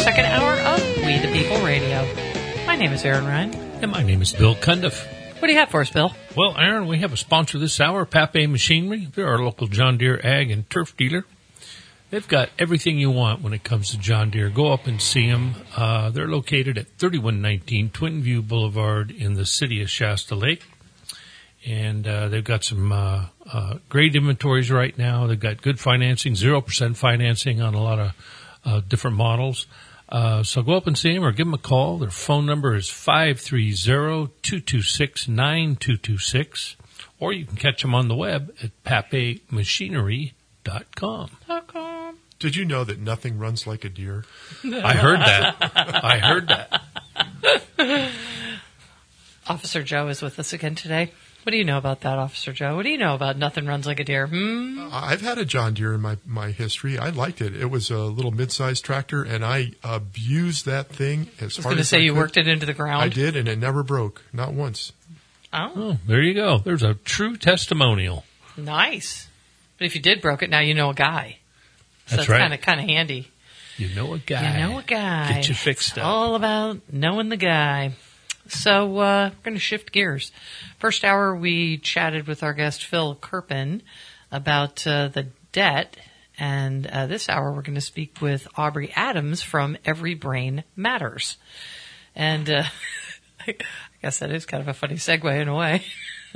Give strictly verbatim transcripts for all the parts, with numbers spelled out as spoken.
second hour of We the People Radio. My name is Aaron Ryan. And my name is Bill Cundiff. What do you have for us, Bill? Well, Aaron, we have a sponsor this hour, Pape Machinery. They're our local John Deere ag and turf dealer. They've got everything you want when it comes to John Deere. Go up and see them. Uh, they're located at thirty-one nineteen Twin View Boulevard in the city of Shasta Lake. And uh, they've got some uh, uh, great inventories right now. They've got good financing, zero percent financing on a lot of uh, different models. Uh, so go up and see them or give them a call. Their phone number is five three zero, two two six, nine two two six. Or you can catch them on the web at pape machinery dot com. Did you know that nothing runs like a deer? I heard that. I heard that. Officer Joe is with us again today. What do you know about that, Officer Joe? What do you know about nothing runs like a deer? Hmm? I've had a John Deere in my, my history. I liked it. It was a little mid-sized tractor, and I abused that thing as hard as I could. I was going to say you worked it into the ground. I did, and it never broke. Not once. Oh. Oh, there you go. There's a true testimonial. Nice. But if you did broke it, now you know a guy. So That's that's right. kind of kind of handy. You know a guy. You know a guy. Get you fixed It's up. all about knowing the guy. So uh, we're going to shift gears. First hour, we chatted with our guest Phil Kerpen about uh, the debt, and uh, this hour we're going to speak with Aubrey Adams from Every Brain Matters. And uh, I guess that is kind of a funny segue in a way.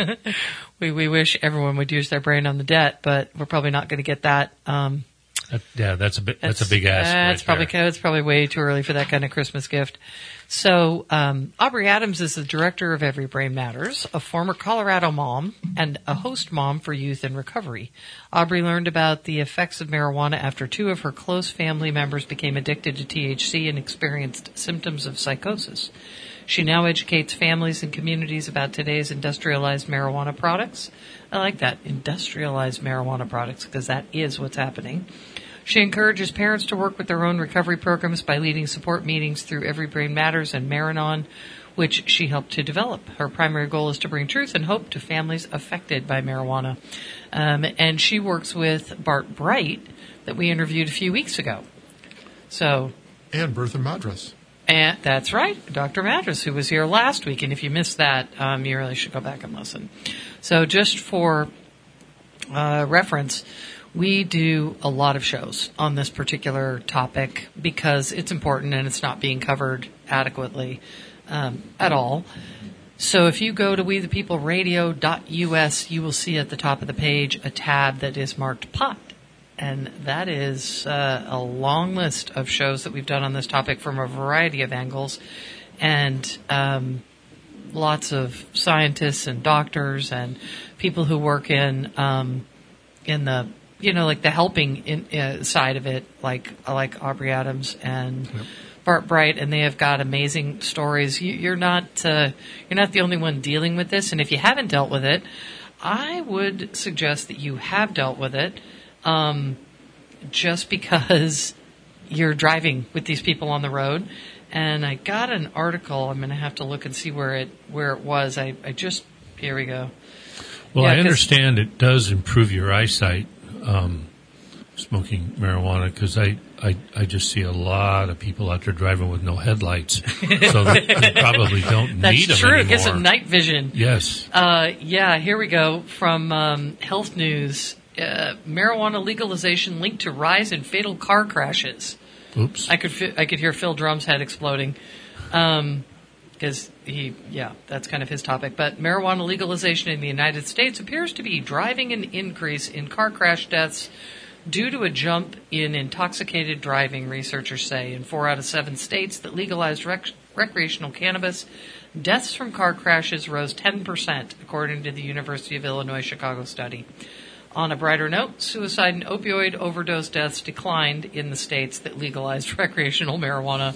we we wish everyone would use their brain on the debt, but we're probably not going to get that. Um, That, yeah, that's a bit. That's, That's a big ask. That's right probably there. it's probably way too early for that kind of Christmas gift. So um, Aubrey Adams is the director of Every Brain Matters, a former Colorado mom and a host mom for youth in recovery. Aubrey learned about the effects of marijuana after two of her close family members became addicted to T H C and experienced symptoms of psychosis. She now educates families and communities about today's industrialized marijuana products. I like that, industrialized marijuana products, because that is what's happening. She encourages parents to work with their own recovery programs by leading support meetings through Every Brain Matters and Maranon, which she helped to develop. Her primary goal is to bring truth and hope to families affected by marijuana. Um, and she works with Bart Bright that we interviewed a few weeks ago. So, And Bertha Madras. and that's right, Doctor Madras, who was here last week. And if you missed that, um, you really should go back and listen. So just for uh, reference, we do a lot of shows on this particular topic because it's important and it's not being covered adequately um, at all. So if you go to we the people radio dot U S, you will see at the top of the page a tab that is marked pot. And that is uh, a long list of shows that we've done on this topic from a variety of angles. And um, lots of scientists and doctors and people who work in um, in the, you know, like the helping in, uh, side of it, like like Aubrey Adams and yep. Bart Bright, and they have got amazing stories. You, you're not uh, you're not the only one dealing with this, and if you haven't dealt with it, I would suggest that you have dealt with it. Um, just because you're driving with these people on the road. And I got an article. I'm going to have to look and see where it where it was. I, I just, here we go. Well, yeah, I understand it does improve your eyesight, um, smoking marijuana, because I, I, I just see a lot of people out there driving with no headlights. So they, they probably don't That's need them true. anymore. It gives them night vision. Yes. Uh, yeah, here we go. From um, Health News. Uh, marijuana legalization linked to rise in fatal car crashes. Oops. I could fi- I could hear Phil Drum's head exploding, um, because he yeah that's kind of his topic. But marijuana legalization in the United States appears to be driving an increase in car crash deaths due to a jump in intoxicated driving. Researchers say in four out of seven states that legalized rec- recreational cannabis, deaths from car crashes rose ten percent, according to the University of Illinois Chicago study. On a brighter note, suicide and opioid overdose deaths declined in the states that legalized recreational marijuana.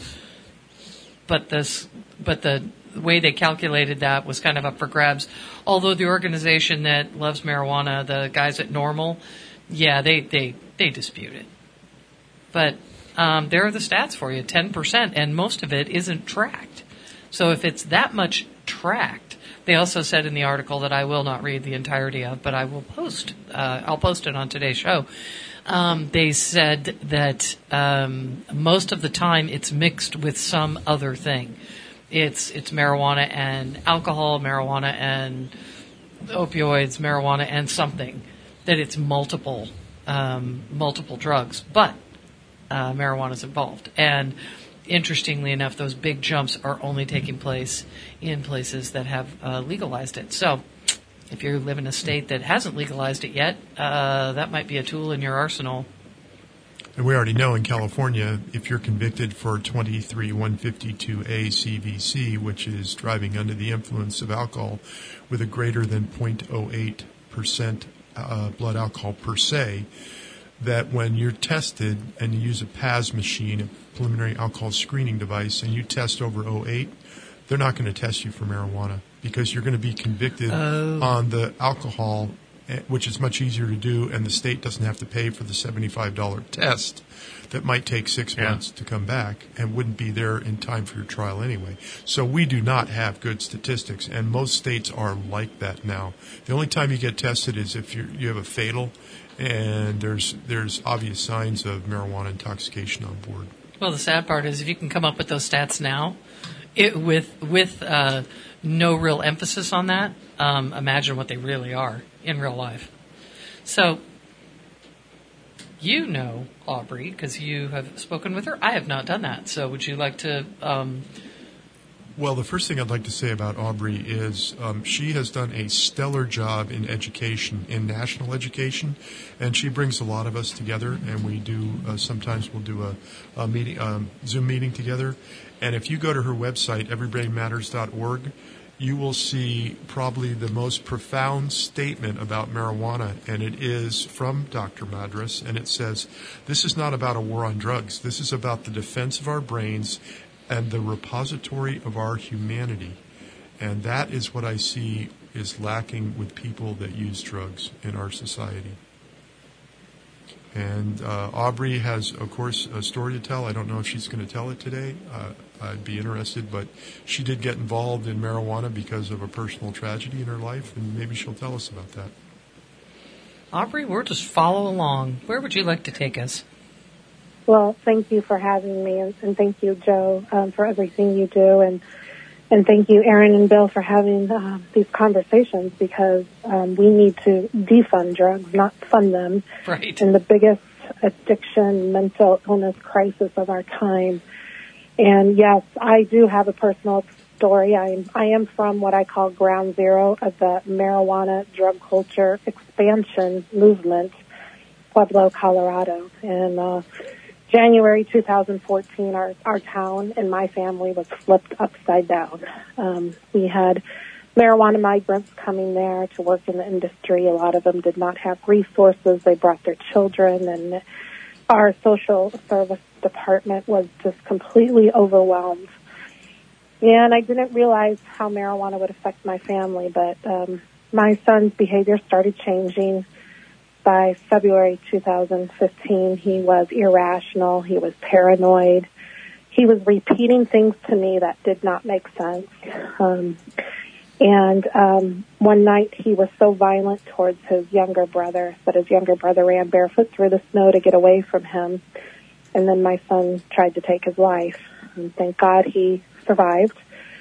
But this, but the way they calculated that was kind of up for grabs. Although the organization that loves marijuana, the guys at NORML, yeah, they, they, they dispute it. But um, there are the stats for you, ten percent, and most of it isn't tracked. So if it's that much tracked, they also said in the article that I will not read the entirety of, but I will post. Uh, I'll post it on today's show. Um, they said that um, most of the time it's mixed with some other thing. It's it's marijuana and alcohol, marijuana and opioids, marijuana and something. That it's multiple um, multiple drugs, but uh, marijuana is involved. And interestingly enough, those big jumps are only taking place in places that have uh, legalized it. So if you live in a state that hasn't legalized it yet, uh, that might be a tool in your arsenal. And we already know in California, if you're convicted for twenty-three one fifty-two A C V C, which is driving under the influence of alcohol with a greater than zero point zero eight percent uh, blood alcohol per se, that when you're tested and you use a P A S machine, a preliminary alcohol screening device, and you test over zero point zero eight, they're not going to test you for marijuana because you're going to be convicted oh. on the alcohol, which is much easier to do, and the state doesn't have to pay for the seventy-five dollars test that might take six yeah. months to come back and wouldn't be there in time for your trial anyway. So we do not have good statistics, and most states are like that now. The only time you get tested is if you're, you have a fatal and there's there's obvious signs of marijuana intoxication on board. Well, the sad part is if you can come up with those stats now, it, with with uh, no real emphasis on that, um, imagine what they really are in real life. So, you know Aubrey because you have spoken with her. I have not done that. So, would you like to? Um... Well, the first thing I'd like to say about Aubrey is um, she has done a stellar job in education, in national education, and she brings a lot of us together. And we do uh, sometimes we'll do a, a meeting, um, Zoom meeting together. And if you go to her website, everybody matters dot org, you will see probably the most profound statement about marijuana, and it is from Doctor Madras, and it says, this is not about a war on drugs. This is about the defense of our brains and the repository of our humanity. And that is what I see is lacking with people that use drugs in our society. And uh, Aubrey has, of course, a story to tell. I don't know if she's going to tell it today. Uh, I'd be interested, but she did get involved in marijuana because of a personal tragedy in her life, and maybe she'll tell us about that. Aubrey, we'll just follow along. Where would you like to take us? Well, thank you for having me, and, and thank you, Joe, um, for everything you do, and and thank you, Aaron and Bill, for having uh, these conversations, because um, we need to defund drugs, not fund them. Right. And the biggest addiction, mental illness crisis of our time. And yes, I do have a personal story. I am, I am from what I call ground zero of the marijuana drug culture expansion movement, Pueblo, Colorado. And uh, January two thousand fourteen, our, our town and my family was flipped upside down. Um, we had marijuana migrants coming there to work in the industry. A lot of them did not have resources. They brought their children, and our social service department was just completely overwhelmed. And I didn't realize how marijuana would affect my family, but um, my son's behavior started changing. By February two thousand fifteen, he was irrational. He was paranoid. He was repeating things to me that did not make sense. Um, and um, one night he was so violent towards his younger brother that his younger brother ran barefoot through the snow to get away from him. And then my son tried to take his life. And thank God he survived.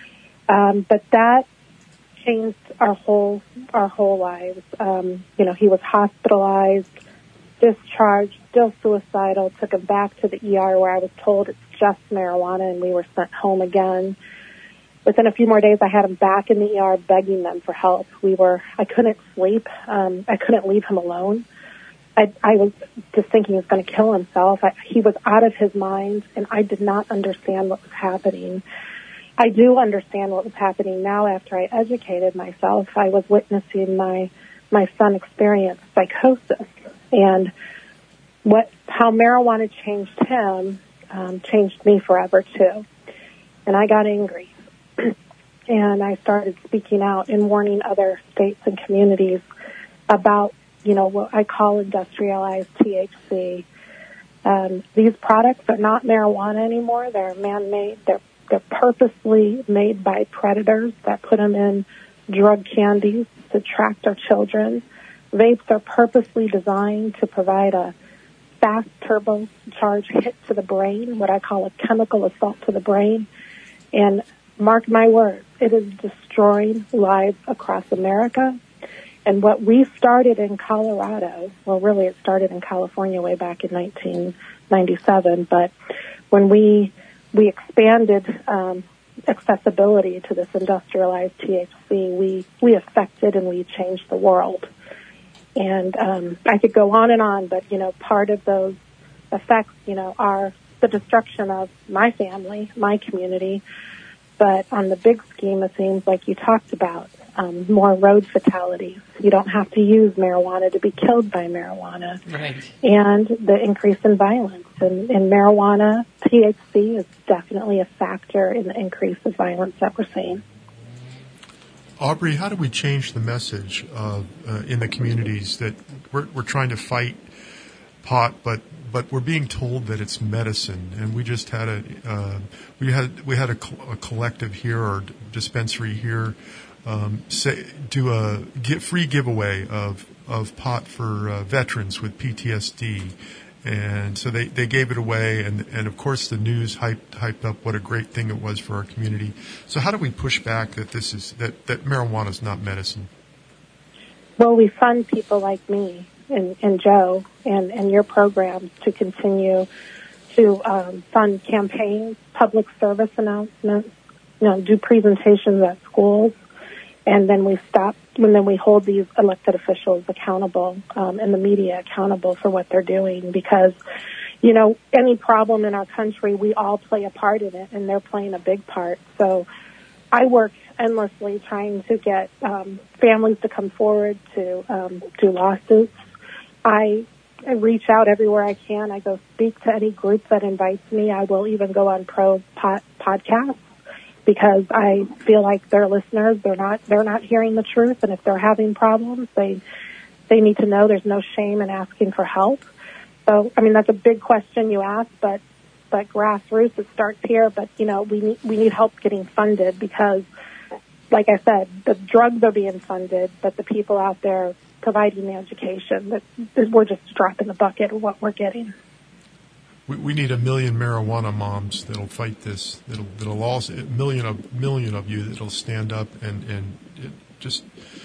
Um, but that changed our whole our whole lives. Um, you know, he was hospitalized, discharged, still suicidal. Took him back to the E R where I was told it's just marijuana, and we were sent home again. Within a few more days, I had him back in the E R begging them for help. We were, I couldn't sleep. Um, I couldn't leave him alone. I, I was just thinking he was going to kill himself. I, he was out of his mind, and I did not understand what was happening. I do understand what was happening now after I educated myself. I was witnessing my my son experience psychosis, and what how marijuana changed him um, changed me forever too. And I got angry, and I started speaking out and warning other states and communities about, you know, what I call industrialized T H C. Um, these products are not marijuana anymore. They're man-made. They're They're purposely made by predators that put them in drug candies to attract our children. Vapes are purposely designed to provide a fast turbocharged hit to the brain, what I call a chemical assault to the brain. And mark my words, it is destroying lives across America. And what we started in Colorado, well, really it started in California way back in nineteen ninety-seven, but when we we expanded um, accessibility to this industrialized T H C, we, we affected and we changed the world. And um, I could go on and on, but, you know, part of those effects, you know, are the destruction of my family, my community. But on the big scheme of things, like you talked about, um, more road fatalities. You don't have to use marijuana to be killed by marijuana. Right. And the increase in violence. And in marijuana, T H C is definitely a factor in the increase of violence that we're seeing. Aubrey, how do we change the message uh, uh, in the communities that we're, we're trying to fight pot, but but we're being told that it's medicine? And we just had a uh, we had we had a, co- a collective here or dispensary here um, say do a get free giveaway of of pot for uh, veterans with P T S D. And so they, they gave it away, and, and of course the news hyped hyped up what a great thing it was for our community. So how do we push back that this is that, that marijuana is not medicine? Well, we fund people like me and, and Joe and, and your programs to continue to um, fund campaigns, public service announcements, you know, do presentations at schools, and then we stop. And then we hold these elected officials accountable um, and the media accountable for what they're doing, because, you know, any problem in our country, we all play a part in it, and they're playing a big part. So I work endlessly trying to get um, families to come forward to um, do lawsuits. I, I reach out everywhere I can. I go speak to any group that invites me. I will even go on pro pod- podcasts. Because I feel like their listeners, they're not, they're not hearing the truth. And if they're having problems, they, they need to know there's no shame in asking for help. So, I mean, that's a big question you ask, but, but grassroots, it starts here. But, you know, we need, we need help getting funded because, like I said, the drugs are being funded, but the people out there providing the education, that, that we're just dropping the bucket of what we're getting. We, we need a million marijuana moms that'll fight this. That'll that'll also a million of million of you that'll stand up and and it just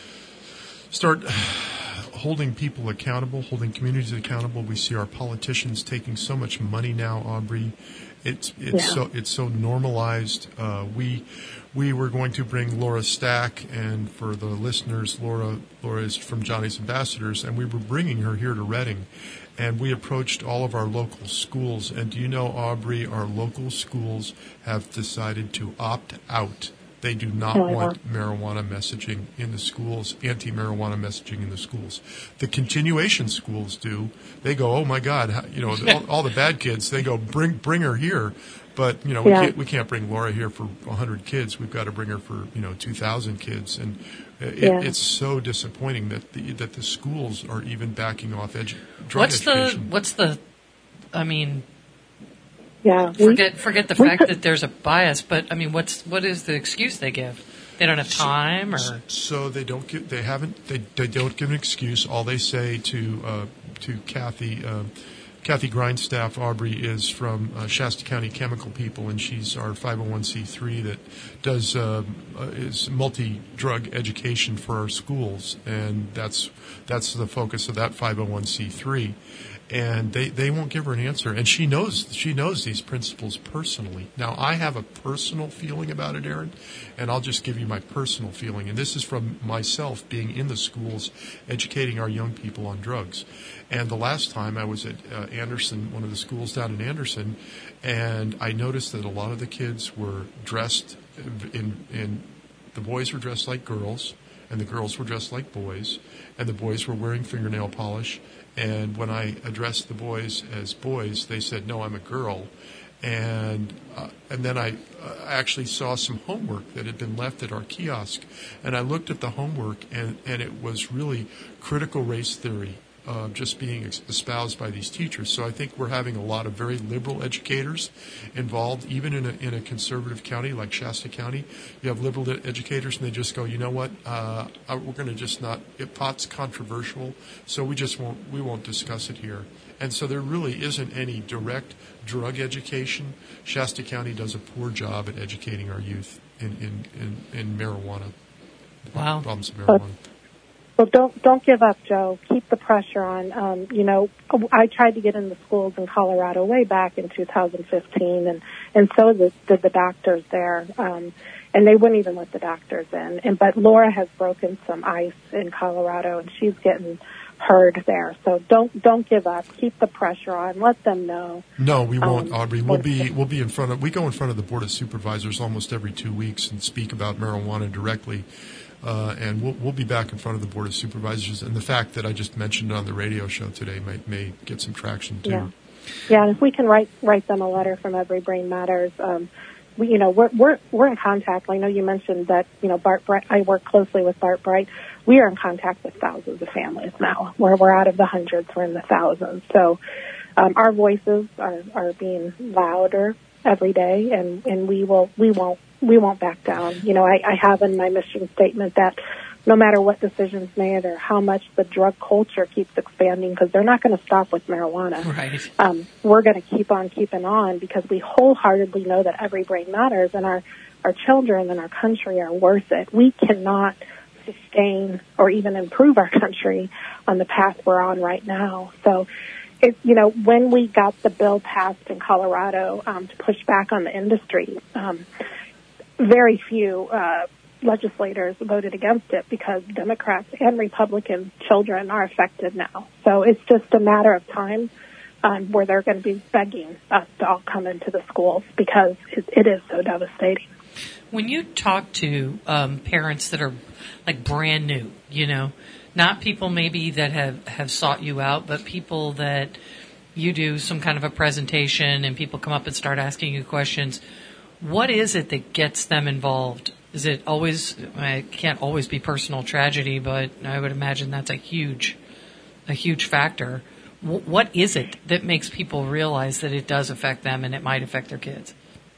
start holding people accountable, holding communities accountable. We see our politicians taking so much money now, Aubrey. It's it's yeah. so it's so normalized. Uh, we we were going to bring Laura Stack, and for the listeners, Laura Laura is from Johnny's Ambassadors, and we were bringing her here to Reading. And we approached all of our local schools. And do you know, Aubrey, our local schools have decided to opt out. They do not oh, want marijuana messaging in the schools, anti-marijuana messaging in the schools. The continuation schools do. They go, oh, my God, how, you know, all, all the bad kids, they go, bring bring her here. But, you know, we, yeah. can't, we can't bring Laura here for one hundred kids. We've got to bring her for, you know, two thousand kids. And it, yeah. it's so disappointing that the, that the schools are even backing off edu- drug what's education. the, what's the, I mean, yeah, forget we, forget the fact could, that there's a bias, but, I mean, what's what is the excuse they give? They don't have time, so, or? So they don't give, they haven't, they, they don't give an excuse. All they say to, uh, to Kathy, uh, Kathy Grindstaff, Aubrey, is from uh, Shasta County Chemical People, and she's our five oh one c three that does uh, uh, is multi-drug education for our schools, and that's that's the focus of that five oh one c three. And they, they won't give her an answer, and she knows she knows these principals personally. Now, I have a personal feeling about it, Aaron, and I'll just give you my personal feeling. And this is from myself being in the schools, educating our young people on drugs. And the last time I was at uh, Anderson, one of the schools down in Anderson, and I noticed that a lot of the kids were dressed in, in the boys were dressed like girls, and the girls were dressed like boys, and the boys were wearing fingernail polish. And when I addressed the boys as boys, they said, no, I'm a girl. And uh, and then I uh, actually saw some homework that had been left at our kiosk. And I looked at the homework, and, and it was really critical race theory. uh, just being espoused by these teachers. So I think we're having a lot of very liberal educators involved, even in a, in a conservative county like Shasta County. You have liberal educators, and they just go, you know what, uh, we're going to just not. It, pot's controversial, so we just won't we won't discuss it here. And so there really isn't any direct drug education. Shasta County does a poor job at educating our youth in in, in, in marijuana. Wow. Problems of marijuana. Well, don't don't give up, Joe. Keep the pressure on. Um, you know, I tried to get in the schools in Colorado way back in two thousand fifteen, and and so did, did the doctors there, um, and they wouldn't even let the doctors in. And but Laura has broken some ice in Colorado, and she's getting heard there. So don't don't give up. Keep the pressure on. Let them know. No, we won't, um, Aubrey. We'll be we'll be in front of. We go in front of the Board of Supervisors almost every two weeks and speak about marijuana directly. Uh, and we'll, we'll be back in front of the Board of Supervisors. And the fact that I just mentioned it on the radio show today may, may get some traction, too. Yeah, yeah. And if we can write write them a letter from Every Brain Matters, um, we, you know, we're we're we're in contact. I know you mentioned that, you know, Bart Bright. I work closely with Bart Bright. We are in contact with thousands of families now. Where we're out of the hundreds, we're in the thousands. So um, our voices are, are being louder every day, and, and we will we won't. We won't back down. You know, I, I have in my mission statement that no matter what decisions made or how much the drug culture keeps expanding, because they're not going to stop with marijuana. Right. Um, we're going to keep on keeping on because we wholeheartedly know that every brain matters, and our, our children and our country are worth it. We cannot sustain or even improve our country on the path we're on right now. So, it, you know, when we got the bill passed in Colorado um, to push back on the industry, um, very few uh, legislators voted against it because Democrats and Republican children are affected now. So it's just a matter of time um, where they're going to be begging us to all come into the schools because it, it is so devastating. When you talk to um, parents that are like brand new, you know, not people maybe that have, have sought you out, but people that you do some kind of a presentation and people come up and start asking you questions, what is it that gets them involved? Is it always, it can't always be personal tragedy, but I would imagine that's a huge, a huge factor. W- what is it that makes people realize that it does affect them and it might affect their kids?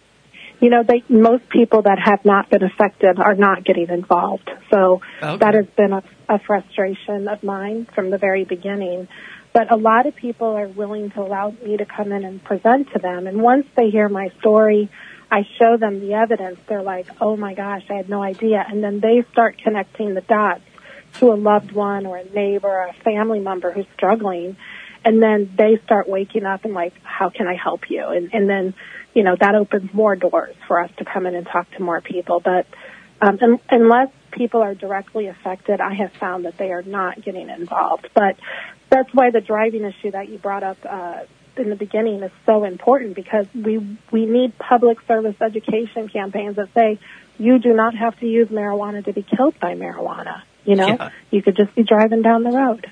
You know, they, most people that have not been affected are not getting involved. So Okay. that has been a, a frustration of mine from the very beginning. But a lot of people are willing to allow me to come in and present to them. And once they hear my story, I show them the evidence. They're like, oh, my gosh, I had no idea. And then they start connecting the dots to a loved one or a neighbor or a family member who's struggling. And then they start waking up and like, how can I help you? And, and then, you know, that opens more doors for us to come in and talk to more people. But um, un- unless people are directly affected, I have found that they are not getting involved. But that's why the driving issue that you brought up uh in the beginning is so important because we we need public service education campaigns that say you do not have to use marijuana to be killed by marijuana. You know, Yeah. You could just be driving down the road.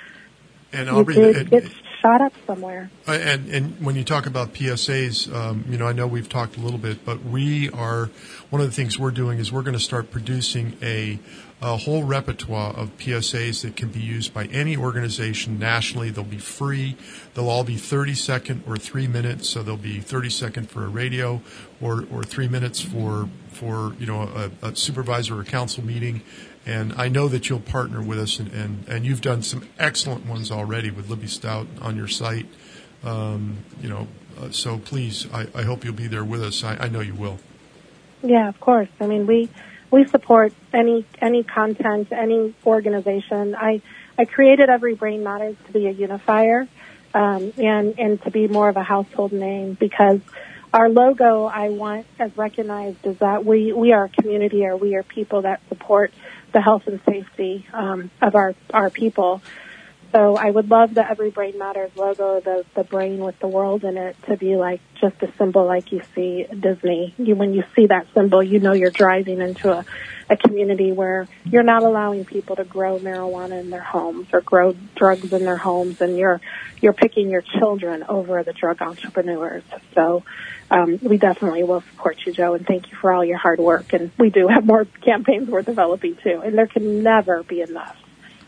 And You Aubrey, could it- get it- shot up somewhere. Uh, And, and when you talk about P S As, um, you know, I know we've talked a little bit, but we are, one of the things we're doing is we're going to start producing a, a whole repertoire of P S As that can be used by any organization nationally. They'll be free. They'll all be thirty second or three minutes. So they'll be thirty second for a radio or, or three minutes for, for, you know, a, a supervisor or council meeting. And I know that you'll partner with us, and, and, and you've done some excellent ones already with Libby Stout on your site. Um, you know, uh, so please, I, I hope you'll be there with us. I, I know you will. Yeah, of course. I mean, we we support any any content, any organization. I I created Every Brain Matters to be a unifier um, and and to be more of a household name because our logo I want as recognized is that we we are a community or we are people that support the health and safety um, of our our people. So I would love the Every Brain Matters logo, the the brain with the world in it, to be like just a symbol like you see at Disney. You, when you see that symbol, you know you're driving into a, a community where you're not allowing people to grow marijuana in their homes or grow drugs in their homes, and you're you're picking your children over the drug entrepreneurs. So um, we definitely will support you, Joe, and thank you for all your hard work. And we do have more campaigns we're developing too, and there can never be enough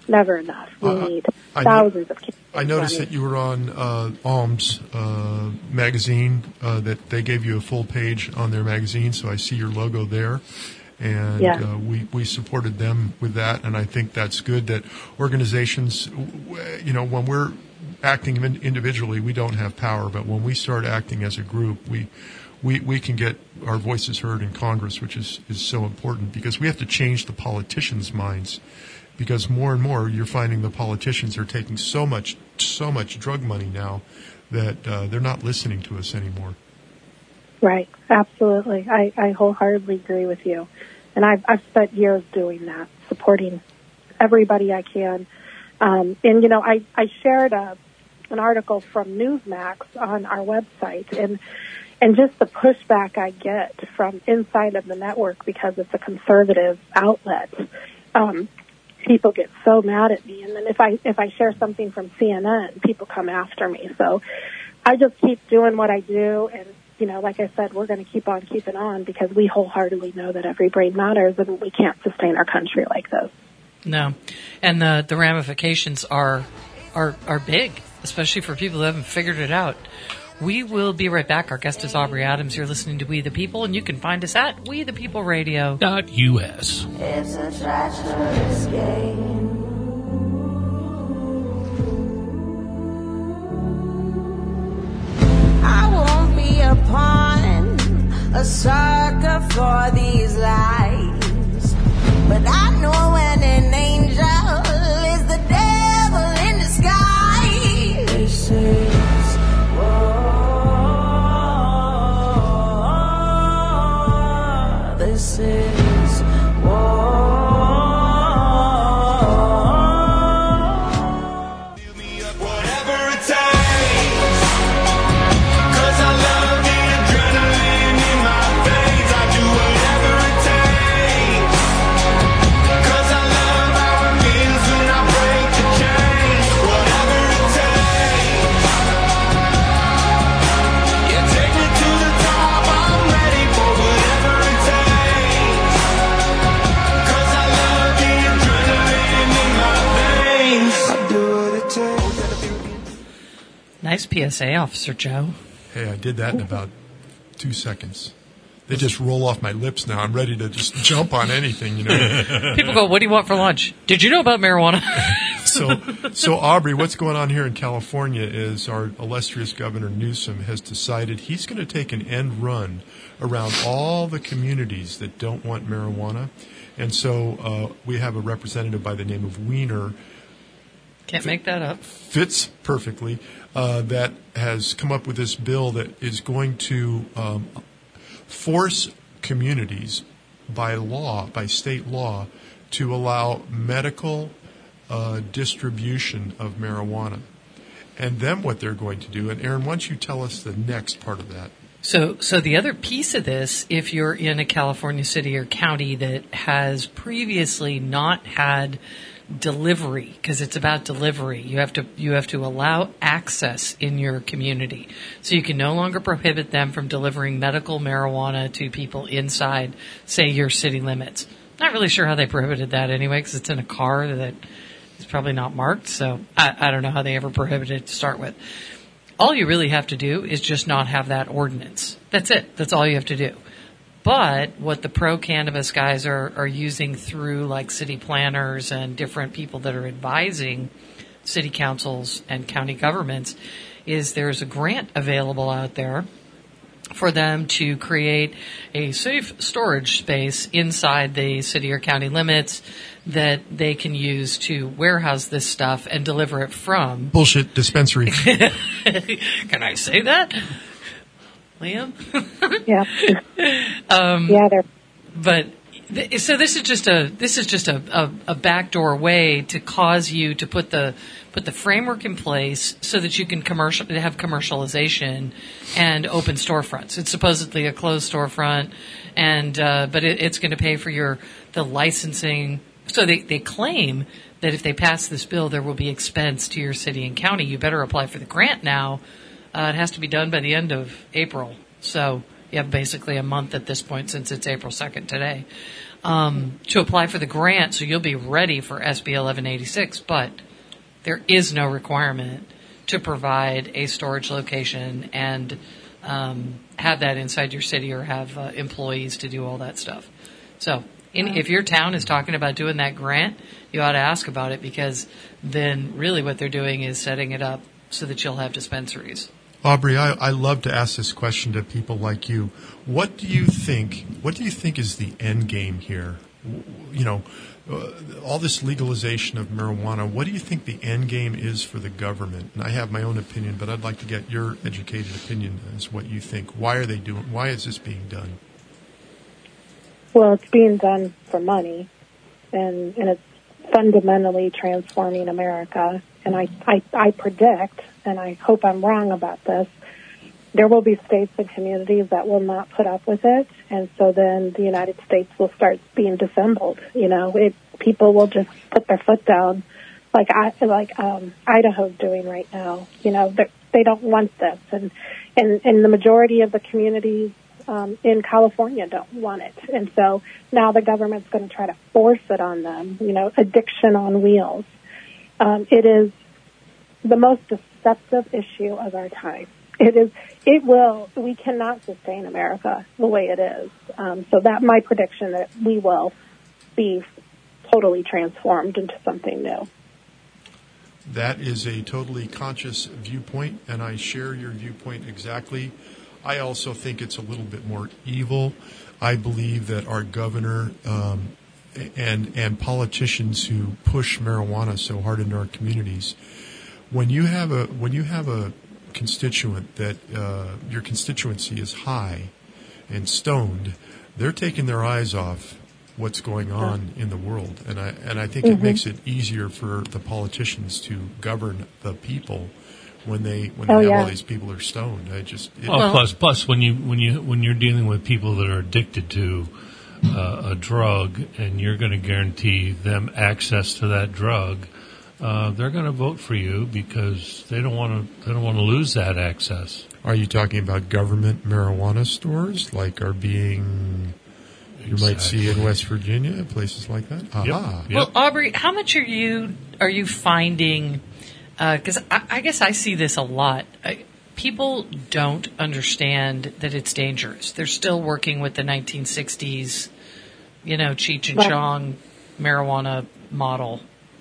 never enough. We Uh, need I thousands know, of kids. I noticed that you were on uh, Alms uh, magazine, uh, that they gave you a full page on their magazine, so I see your logo there. And Yeah. uh, we, we supported them with that, and I think that's good that organizations, you know, when we're acting individually, we don't have power, but when we start acting as a group, we we, we can get our voices heard in Congress, which is, is so important, because we have to change the politicians' minds, because more and more you're finding the politicians are taking so much so much drug money now that uh, they're not listening to us anymore. Right, absolutely. I, I wholeheartedly agree with you. And I've, I've spent years doing that, supporting everybody I can. Um, and, you know, I, I shared a, an article from Newsmax on our website, and and just the pushback I get from inside of the network because it's a conservative outlet. Um, people get so mad at me. And then if I if I share something from C N N, people come after me. So I just keep doing what I do, and you know, like I said, we're going to keep on keeping on because we wholeheartedly know that every brain matters, and we can't sustain our country like this. No, and the the ramifications are are are big, especially for people who haven't figured it out. We will be right back. Our guest is Aubrey Adams. You're listening to We the People, and you can find us at we the people radio dot U S. It's a treacherous game. I won't be a pawn, a sucker for these lies. But I know when an angel is the devil in disguise. This is war. This is war. Nice P S A, Officer Joe. Hey, I did that in about two seconds. They just roll off my lips now. I'm ready to just jump on anything, you know. People go, what do you want for lunch? Did you know about marijuana? so, so Aubrey, what's going on here in California is our illustrious Governor Newsom has decided he's going to take an end run around all the communities that don't want marijuana. And so uh, we have a representative by the name of Weiner. Can't make that up. Fits perfectly. Uh, that has come up with this bill that is going to um, force communities by law, by state law, to allow medical uh, distribution of marijuana. And then what they're going to do, and Aaron, why don't you tell us the next part of that? So, so the other piece of this, if you're in a California city or county that has previously not had delivery, because it's about delivery, you have to you have to allow access in your community. So you can no longer prohibit them from delivering medical marijuana to people inside, say, your city limits. Not really sure how they prohibited that anyway, because it's in a car that is probably not marked. So I, I don't know how they ever prohibited it to start with. All you really have to do is just not have that ordinance. That's it. That's all you have to do. But what the pro-cannabis guys are, are using through like city planners and different people that are advising city councils and county governments is there's a grant available out there for them to create a safe storage space inside the city or county limits that they can use to warehouse this stuff and deliver it from. Bullshit dispensary. Can I say that? Liam? Yeah. um, yeah, they're. But th- so this is just a this is just a, a, a backdoor way to cause you to put the put the framework in place so that you can commercial have commercialization and open storefronts. It's supposedly a closed storefront, and uh, but it, it's going to pay for your the licensing. So they, they claim that if they pass this bill, there will be expense to your city and county. You better apply for the grant now. Uh, it has to be done by the end of April. So You have basically a month at this point since it's April second today um, to apply for the grant, so you'll be ready for S B eleven eighty-six, but there is no requirement to provide a storage location and um, have that inside your city or have uh, employees to do all that stuff. So in, if your town is talking about doing that grant, you ought to ask about it, because then really what they're doing is setting it up so that you'll have dispensaries. Aubrey, I, I love to ask this question to people like you. What do you think? What do you think is the end game here? You know, uh, all this legalization of marijuana. What do you think the end game is for the government? And I have my own opinion, but I'd like to get your educated opinion as what you think. Why are they doing? Why is this being done? Well, it's being done for money, and and it's fundamentally transforming America. And I, I, I predict, and I hope I'm wrong about this, there will be states and communities that will not put up with it, and so then the United States will start being dissembled. You know, it, people will just put their foot down, like I, like um, Idaho's doing right now. You know, they don't want this, and and and the majority of the communities um, in California don't want it, and so now the government's going to try to force it on them. You know, addiction on wheels. Um, it is the most deceptive issue of our time. It is. It will. We cannot sustain America the way it is. Um, so that my prediction that we will be totally transformed into something new. That is a totally conscious viewpoint, and I share your viewpoint exactly. I also think it's a little bit more evil. I believe that our governor um, and and politicians who push marijuana so hard into our communities, when you have a when you have a constituent that uh, your constituency is high and stoned, they're taking their eyes off what's going on in the world, and I and I think mm-hmm. it makes it easier for the politicians to govern the people when they when oh, they have yeah. all these people are stoned. I just it, oh, plus plus when you when you when you're dealing with people that are addicted to uh, a drug, and you're going to guarantee them access to that drug. Uh, they're going to vote for you because they don't want to. They don't want to lose that access. Are you talking about government marijuana stores like are being you exactly. might see in West Virginia, places like that? Aha. Yep. Yep. Well, Aubrey, how much are you are you finding? Because uh, I, I guess I see this a lot. I, people don't understand that it's dangerous. They're still working with the nineteen sixties, you know, Cheech and Chong marijuana model.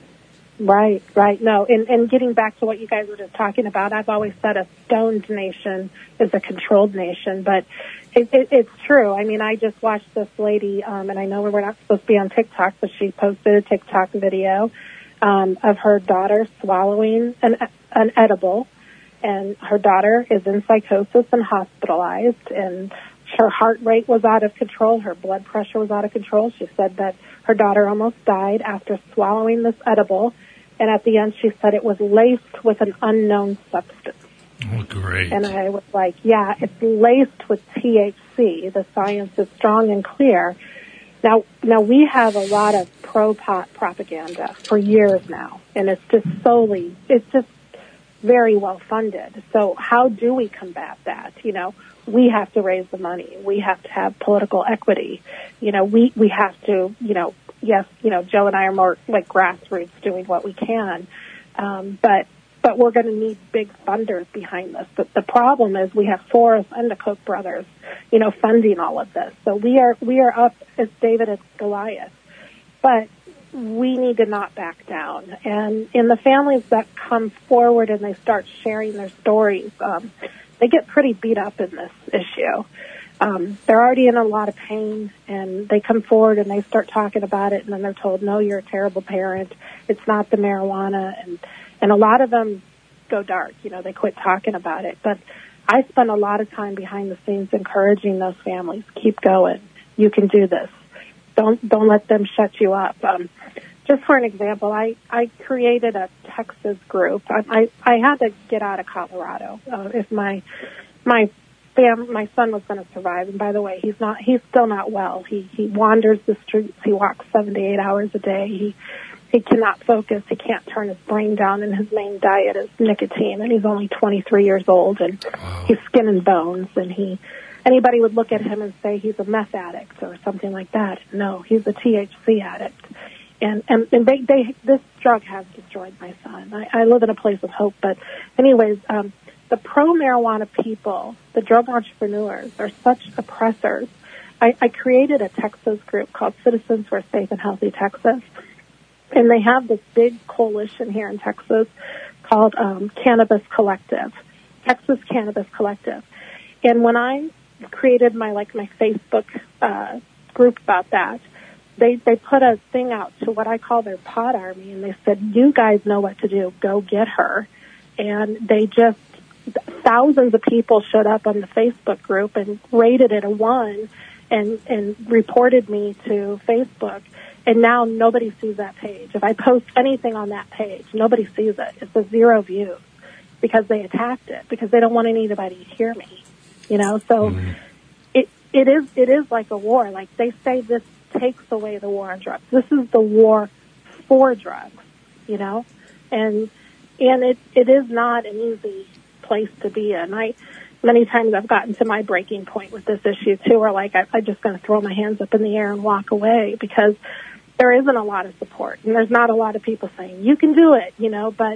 Right, right. No, and, and getting back to what you guys were just talking about, I've always said a stoned nation is a controlled nation, but it, it, it's true. I mean, I just watched this lady, um, and I know we're not supposed to be on TikTok, but she posted a TikTok video um, of her daughter swallowing an, an edible, and her daughter is in psychosis and hospitalized, and her heart rate was out of control, her blood pressure was out of control. She said that her daughter almost died after swallowing this edible, and at the end she said it was laced with an unknown substance. Oh, great. And I was like, yeah, it's laced with T H C. The science is strong and clear. Now, now we have a lot of pro-pot propaganda for years now, and it's just solely, it's just very well funded. So how do we combat that? You know, we have to raise the money. We have to have political equity. You know, we, we have to, you know, yes, you know, Joe and I are more like grassroots doing what we can. Um, but, but we're going to need big funders behind this. But the problem is we have Forrest and the Koch brothers, you know, funding all of this. So we are, we are up as David and Goliath. But we need to not back down. And in the families that come forward and they start sharing their stories, um, they get pretty beat up in this issue. Um, they're already in a lot of pain, and they come forward and they start talking about it, and then they're told, no, you're a terrible parent. It's not the marijuana. And, and a lot of them go dark. You know, they quit talking about it. But I spend a lot of time behind the scenes encouraging those families, keep going. You can do this. Don't, don't let them shut you up. Um, just for an example, I, I created a Texas group. I, I, I had to get out of Colorado. Uh, if my, my fam, my son was going to survive. And by the way, he's not, he's still not well. He, he wanders the streets. He walks seven to eight hours a day. He, he cannot focus. He can't turn his brain down, and his main diet is nicotine. And he's only twenty-three years old, and wow. he's skin and bones, and he, anybody would look at him and say he's a meth addict or something like that. No, he's a T H C addict. And, and, and they, they, this drug has destroyed my son. I, I live in a place of hope. But anyways, um, the pro-marijuana people, the drug entrepreneurs, are such oppressors. I, I created a Texas group called Citizens for a Safe and Healthy Texas. And they have this big coalition here in Texas called um, Cannabis Collective, Texas Cannabis Collective. And when I created my, like, my Facebook uh, group about that, They they put a thing out to what I call their pod army, and they said, you guys know what to do. Go get her. And they just, thousands of people showed up on the Facebook group and rated it a one and, and reported me to Facebook. And now nobody sees that page. If I post anything on that page, nobody sees it. It's a zero views because they attacked it, because they don't want anybody to hear me, you know? So mm-hmm. it it is it is like a war. Like they say this takes away the war on drugs. This is the war for drugs, you know? And and it it is not an easy place to be in. I many times I've gotten to my breaking point with this issue too, where like I, I'm just going to throw my hands up in the air and walk away, because there isn't a lot of support, and there's not a lot of people saying you can do it, you know. But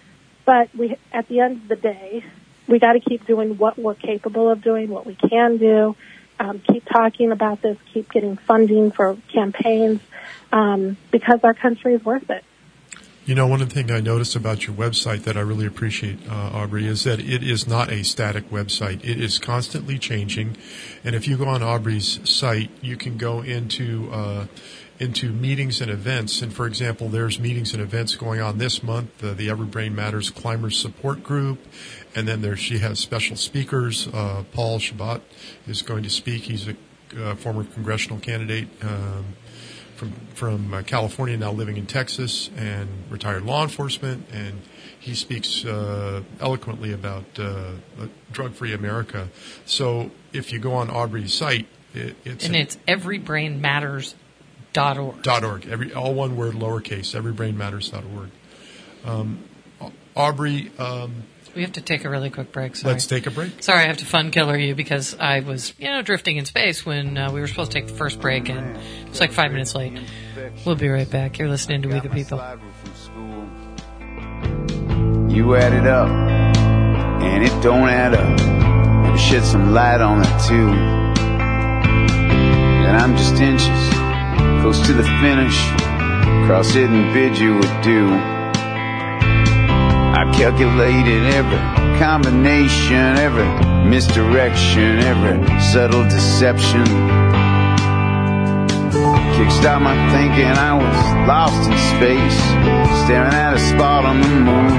but we at the end of the day, we got to keep doing what we're capable of doing, what we can do. Um, keep talking about this, keep getting funding for campaigns, um, because our country is worth it. You know, one of the things I noticed about your website that I really appreciate, uh, Aubrey, is that it is not a static website. It is constantly changing. And if you go on Aubrey's site, you can go into uh, into meetings and events. And, for example, there's meetings and events going on this month, uh, the Every Brain Matters Climbers Support Group. And then there she has special speakers. Uh, Paul Shabbat is going to speak. He's a uh, former congressional candidate um, from from uh, California, now living in Texas, and retired law enforcement. And he speaks uh, eloquently about uh, drug-free America. So if you go on Aubrey's site, it, it's and it's every brain matters dot org. Dot org. Every all one word, lowercase. every brain matters dot org. Um, Aubrey. Um, We have to take a really quick break. Sorry. Let's take a break. Sorry, I have to fun killer you because I was, you know, drifting in space when uh, we were supposed to take the first break, and it was like five minutes late. We'll be right back. You're listening to We the People. You add it up, and it don't add up. Maybe shed some light on it too. And I'm just inches close to the finish. Cross it and bid you adieu. I calculated every combination, every misdirection, every subtle deception. Kickstart my thinking, I was lost in space, staring at a spot on the moon,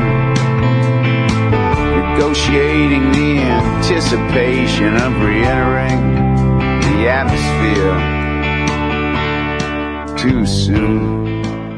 negotiating the anticipation of re-entering the atmosphere too soon.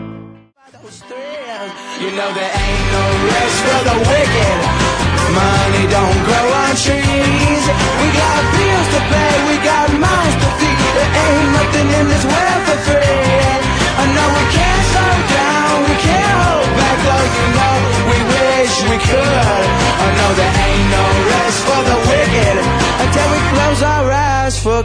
You know there ain't no rest for the wicked. Money don't grow on trees. We got bills to pay, we got mouths to feed. There ain't nothing in this world for free. I know we can't slow down, we can't hold back, though you know we wish we could. I know there ain't no rest for the wicked until we close our eyes for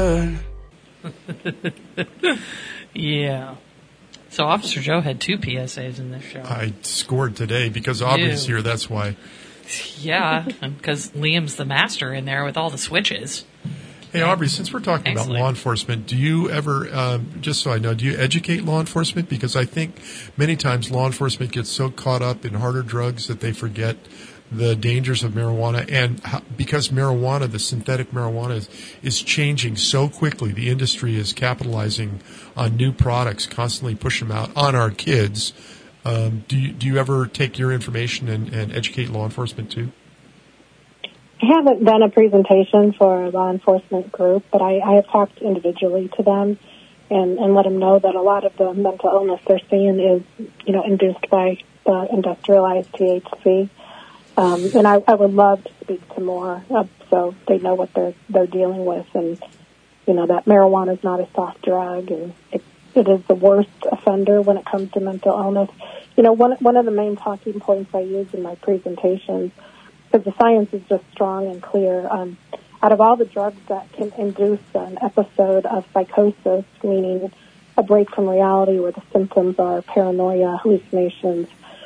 good. Yeah. So Officer Joe had two P S As in this show. I scored today because Aubrey's here, that's why. Yeah, because Liam's the master in there with all the switches. Hey, Aubrey, since we're talking Excellent. about law enforcement, do you ever, um, just so I know, do you educate law enforcement? Because I think many times law enforcement gets so caught up in harder drugs that they forget the dangers of marijuana. And how, because marijuana, the synthetic marijuana, is, is changing so quickly, the industry is capitalizing on new products, constantly push them out on our kids. Um, do you, do you ever take your information and, and educate law enforcement too? I haven't done a presentation for a law enforcement group, but I, I have talked individually to them and, and let them know that a lot of the mental illness they're seeing is, you know, induced by the industrialized T H C. Um, and I, I would love to speak to more uh, so they know what they're they're dealing with, and you know that marijuana is not a soft drug, and it, it is the worst offender when it comes to mental illness. You know, one one of the main talking points I use in my presentations, because the science is just strong and clear. Um, out of all the drugs that can induce an episode of psychosis, meaning a break from reality where the symptoms are paranoia, hallucinations,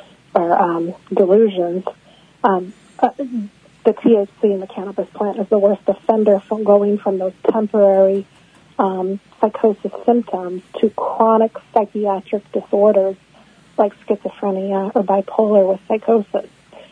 or um, delusions, um, uh, the T H C in the cannabis plant is the worst offender from going from those temporary um, psychosis symptoms to chronic psychiatric disorders like schizophrenia or bipolar with psychosis.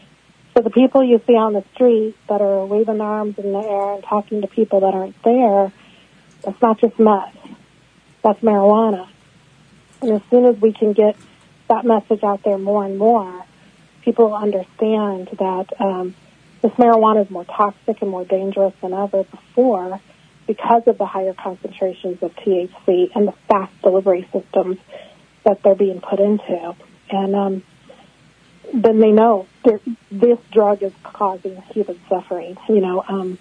So the people you see on the street that are waving their arms in the air and talking to people that aren't there, that's not just meth. That's marijuana. And as soon as we can get that message out there more and more, people will understand that um, this marijuana is more toxic and more dangerous than ever before because of the higher concentrations of T H C and the fast delivery systems that they're being put into. And um, then they know that this drug is causing human suffering. You know, um,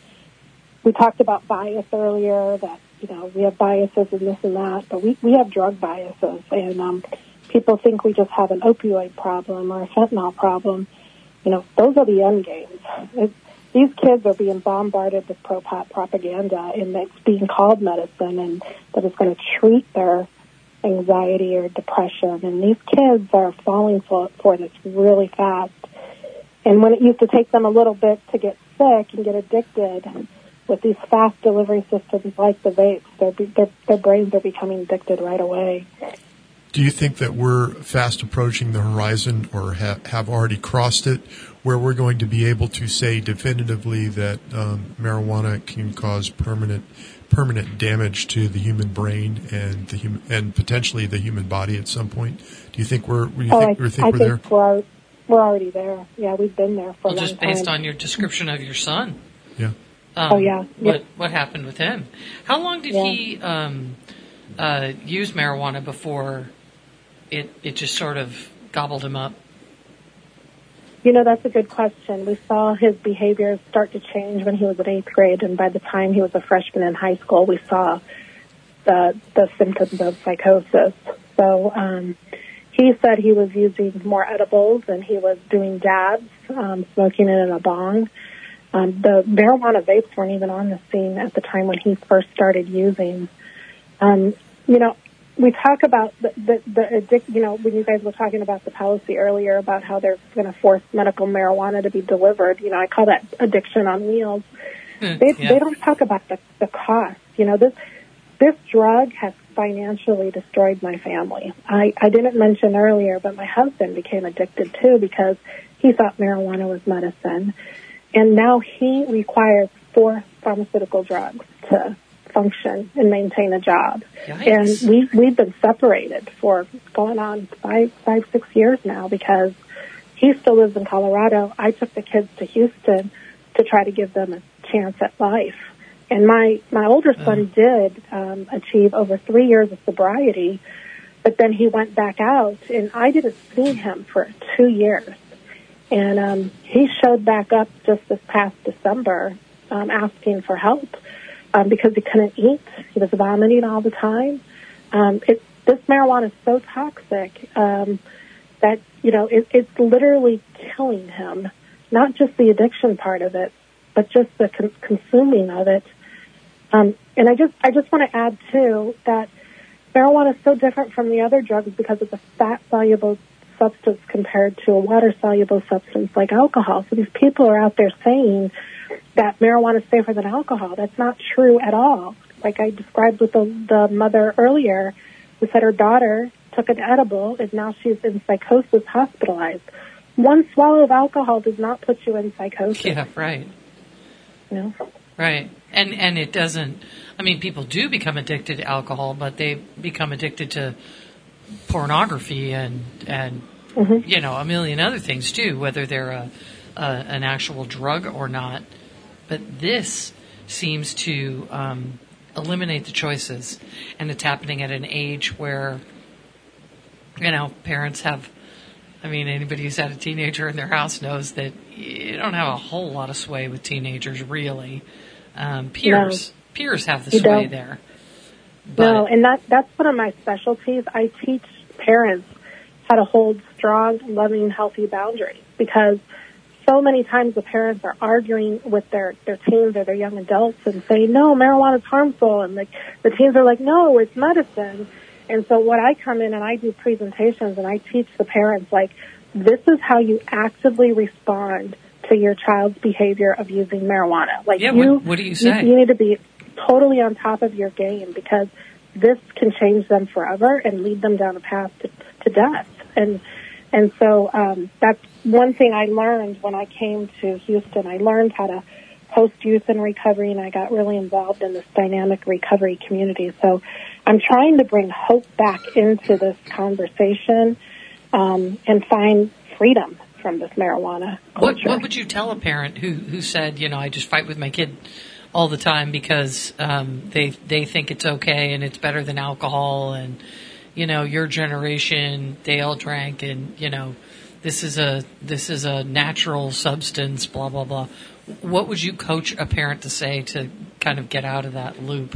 we talked about bias earlier, that, you know, we have biases and this and that, but we, we have drug biases. And um, people think we just have an opioid problem or a fentanyl problem. You know, those are the end games. It, these kids are being bombarded with pro-pot propaganda, and it's being called medicine, and that it's going to treat their anxiety or depression. And these kids are falling for, for this really fast. And when it used to take them a little bit to get sick and get addicted, with these fast delivery systems like the vapes, their, their, their brains are becoming addicted right away. Do you think that we're fast approaching the horizon, or ha- have already crossed it, where we're going to be able to say definitively that um, marijuana can cause permanent permanent damage to the human brain and the human, and potentially the human body at some point? Do you think we're? Do you oh, think, I, we think I we're think there? We're, we're already there. Yeah, we've been there for well, a long just based time. on your description of your son. Yeah. Um, oh yeah. What yeah. what happened with him? How long did yeah. he um, uh, use marijuana before it it just sort of gobbled him up? You know, that's a good question. We saw his behavior start to change when he was in eighth grade, and by the time he was a freshman in high school, we saw the the symptoms of psychosis. So um, he said he was using more edibles, and he was doing dabs, um, smoking it in a bong. Um, the marijuana vapes weren't even on the scene at the time when he first started using. Um, you know, we talk about the, the, the addic- you know, when you guys were talking about the policy earlier about how they're going to force medical marijuana to be delivered, you know, I call that addiction on wheels. Mm, they, yeah. they don't talk about the, the cost. You know, this, this drug has financially destroyed my family. I, I didn't mention earlier, but my husband became addicted too because he thought marijuana was medicine. And now he requires four pharmaceutical drugs to function and maintain a job. Yikes. And we, we've been separated for going on five, five, six years now because he still lives in Colorado. I took the kids to Houston to try to give them a chance at life. And my, my older son uh. did um, achieve over three years of sobriety, but then he went back out, and I didn't see him for two years. And um, he showed back up just this past December um, asking for help um, because he couldn't eat. He was vomiting all the time. Um, it, this marijuana is so toxic um, that, you know, it, it's literally killing him, not just the addiction part of it, but just the con- consuming of it. Um, and I just I just want to add, too, that marijuana is so different from the other drugs because it's a fat-soluble substance compared to a water-soluble substance like alcohol. So these people are out there saying that marijuana is safer than alcohol. That's not true at all. Like I described with the, the mother earlier, who said her daughter took an edible and now she's in psychosis, hospitalized. One swallow of alcohol does not put you in psychosis. Yeah, right. You know? Right. And and it doesn't, I mean, people do become addicted to alcohol, but they become addicted to pornography and, and mm-hmm. you know, a million other things too, whether they're a, a, an actual drug or not. But this seems to um, eliminate the choices, and it's happening at an age where, you know, parents have, I mean, anybody who's had a teenager in their house knows that you don't have a whole lot of sway with teenagers, really. Um, peers, no. peers have the you sway don't. there. But, no, and that that's one of my specialties. I teach parents how to hold strong, loving, healthy boundaries because so many times the parents are arguing with their, their teens or their young adults and say, no, marijuana's harmful. And like, the teens are like, no, it's medicine. And so what I come in and I do presentations and I teach the parents, like, this is how you actively respond to your child's behavior of using marijuana. Like, yeah, you, what, what do you say? You, you need to be totally on top of your game because this can change them forever and lead them down a path to, to death. And and so um, that's one thing I learned when I came to Houston. I learned how to host youth in recovery, and I got really involved in this dynamic recovery community. So I'm trying to bring hope back into this conversation um, and find freedom from this marijuana culture. What, what would you tell a parent who, who said, you know, I just fight with my kid all the time because um, they they think it's okay and it's better than alcohol, and you know, your generation, they all drank, and you know, this is a this is a natural substance, blah blah blah. What would you coach a parent to say to kind of get out of that loop?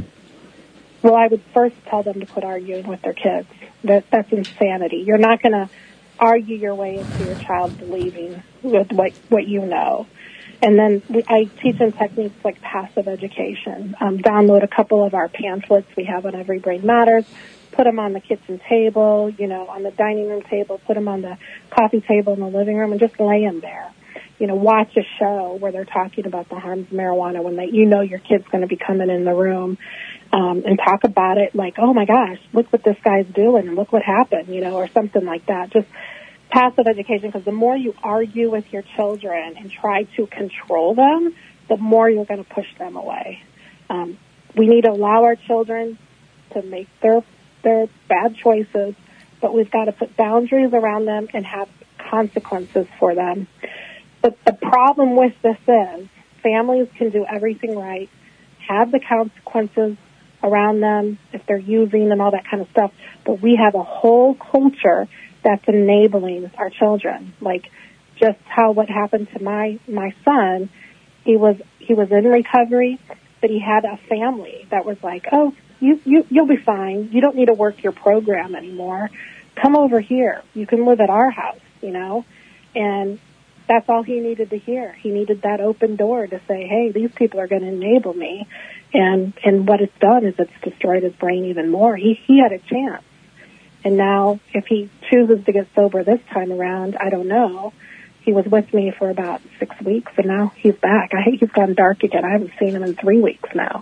Well, I would first tell them to quit arguing with their kids. That that's insanity. You're not going to argue your way into your child believing with what what you know. And then we, I teach them techniques like passive education. Um, download a couple of our pamphlets we have on Every Brain Matters. Put them on the kitchen table, you know, on the dining room table. Put them on the coffee table in the living room, and just lay them there. You know, watch a show where they're talking about the harms of marijuana when they, you know, your kid's going to be coming in the room, um, and talk about it like, oh my gosh, look what this guy's doing, and look what happened, you know, or something like that. Just passive education, because the more you argue with your children and try to control them, the more you're going to push them away. Um, we need to allow our children to make their their bad choices, but we've got to put boundaries around them and have consequences for them. But the problem with this is families can do everything right, have the consequences around them if they're using and all that kind of stuff, but we have a whole culture that's enabling our children. Like just how what happened to my, my son, he was, he was in recovery, but he had a family that was like, oh, you, you, you'll be fine. You don't need to work your program anymore. Come over here. You can live at our house, you know? And that's all he needed to hear. He needed that open door to say, hey, these people are going to enable me. And, and what it's done is it's destroyed his brain even more. He, he had a chance. And now, if he chooses to get sober this time around, I don't know. He was with me for about six weeks, and now he's back. I hate he's gone dark again. I haven't seen him in three weeks now.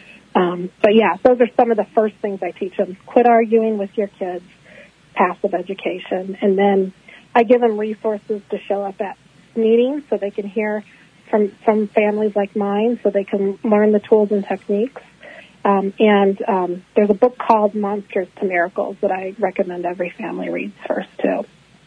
Um, but, yeah, those are some of the first things I teach them. Quit arguing with your kids, passive education. And then I give them resources to show up at meetings so they can hear from, from families like mine so they can learn the tools and techniques. Um, and um, there's a book called Monsters to Miracles that I recommend every family reads first, too.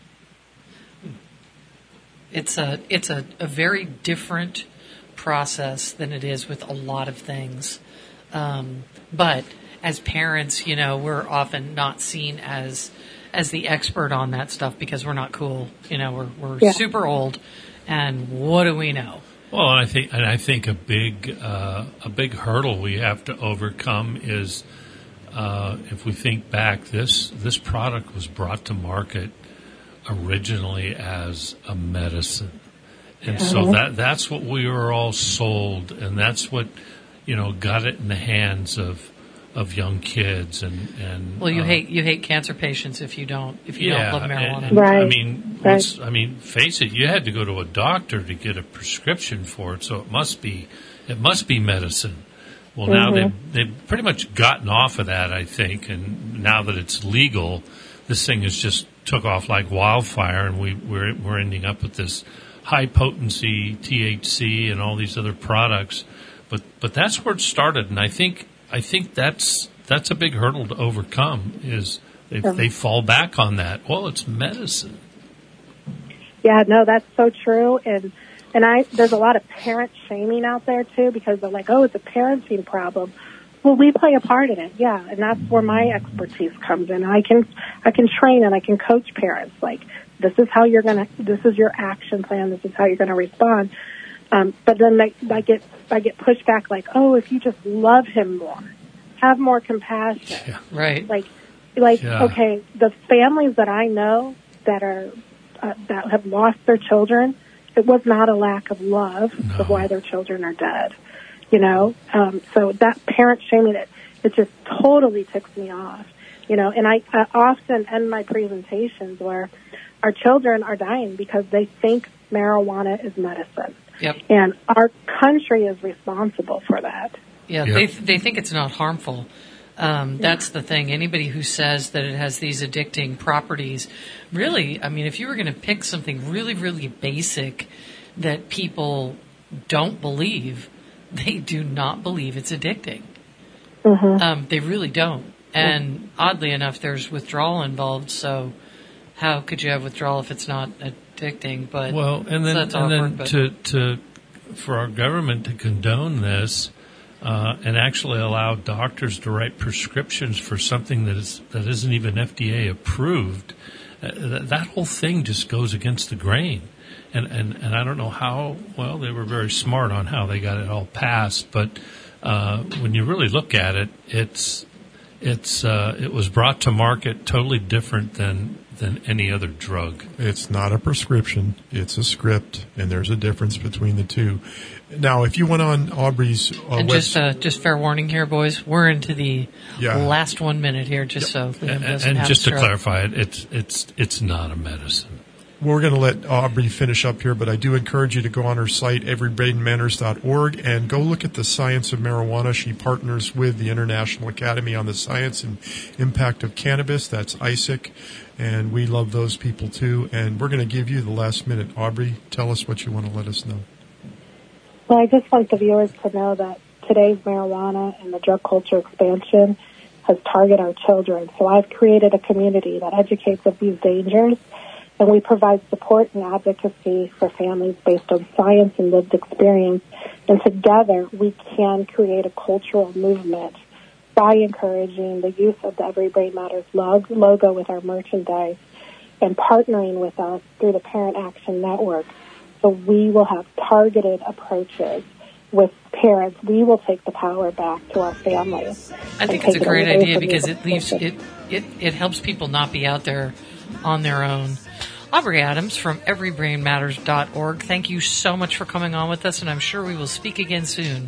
It's a it's a, a very different process than it is with a lot of things. Um, but as parents, you know, we're often not seen as as the expert on that stuff because we're not cool. You know, we're we're yeah. super old, and what do we know? Well, and I think and I think a big uh, a big hurdle we have to overcome is uh, if we think back, this this product was brought to market originally as a medicine, and mm-hmm. so that that's what we were all sold, and that's what you know got it in the hands of of young kids and and well, you uh, hate you hate cancer patients if you don't if you yeah, don't love marijuana. And, and, right. I mean, right. let's, I mean, face it. You had to go to a doctor to get a prescription for it, so it must be it must be medicine. Well, now mm-hmm. they've they've pretty much gotten off of that, I think, and now that it's legal, this thing has just took off like wildfire, and we we're we're ending up with this high potency T H C and all these other products. But but that's where it started, and I think I think that's that's a big hurdle to overcome. Is they yeah. they fall back on that. Well, it's medicine. Yeah, no, that's so true, and and I there's a lot of parent shaming out there too because they're like, oh, it's a parenting problem. Well, we play a part in it, yeah, and that's where my expertise comes in. I can I can train and I can coach parents like this is how you're gonna this is your action plan. This is how you're gonna respond. Um, but then they, I get I get pushed back like, oh, if you just love him more, have more compassion, Yeah. Right? Like, like Yeah. okay, the families that I know that are uh, that have lost their children, it was not a lack of love No. of why their children are dead. You know, um, so that parent shaming, it, it just totally ticks me off. You know, and I, I often end my presentations where our children are dying because they think marijuana is medicine. Yep. And our country is responsible for that. Yeah, Yep. they they think it's not harmful. Um, that's the thing. Anybody who says that it has these addicting properties, really, I mean, if you were going to pick something really, really basic that people don't believe, they do not believe it's addicting. Mm-hmm. Um, they really don't. And oddly enough, there's withdrawal involved. So how could you have withdrawal if it's not addicting? But Well, and then, that's and then awkward, but- to, to, for our government to condone this, Uh, and actually allow doctors to write prescriptions for something that is that isn't even F D A approved. Uh, th- that whole thing just goes against the grain, and, and and I don't know how. Well, they were very smart on how they got it all passed, but uh, when you really look at it, it's it's uh, it was brought to market totally different than than any other drug. It's not a prescription. It's a script, and there's a difference between the two. Now, if you went on Aubrey's uh, And just website, uh, just fair warning here, boys. We're into the Yeah. last one minute here, just so Liam And, doesn't and have just a to stroke. clarify it, it's it's it's not a medicine. we're going to let Aubrey finish up here, but I do encourage you to go on her site, every brain matters dot org, and go look at the science of marijuana. She partners with the International Academy on the Science and Impact of Cannabis. That's I S A C, and we love those people too. And we're going to give you the last minute. Aubrey, tell us what you want to let us know. Well, I just want the viewers to know that today's marijuana and the drug culture expansion has targeted our children. So I've created a community that educates of these dangers, and we provide support and advocacy for families based on science and lived experience. And together we can create a cultural movement by encouraging the use of the Every Brain Matters log- logo with our merchandise and partnering with us through the Parent Action Network. So we will have targeted approaches with parents. We will take the power back to our families. I think and it's a take it great away idea from because these it leaves it, it it helps people not be out there on their own. Aubrey Adams from every brain matters dot org. Thank you so much for coming on with us, and I'm sure we will speak again soon.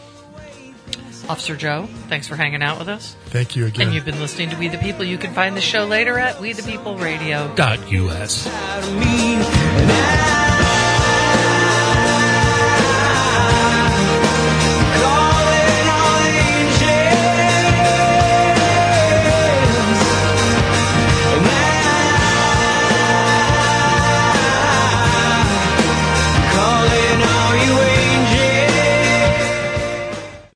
Officer Joe, thanks for hanging out with us. Thank you again. And you've been listening to We the People. You can find the show later at we the people radio Dot U S. Out of me.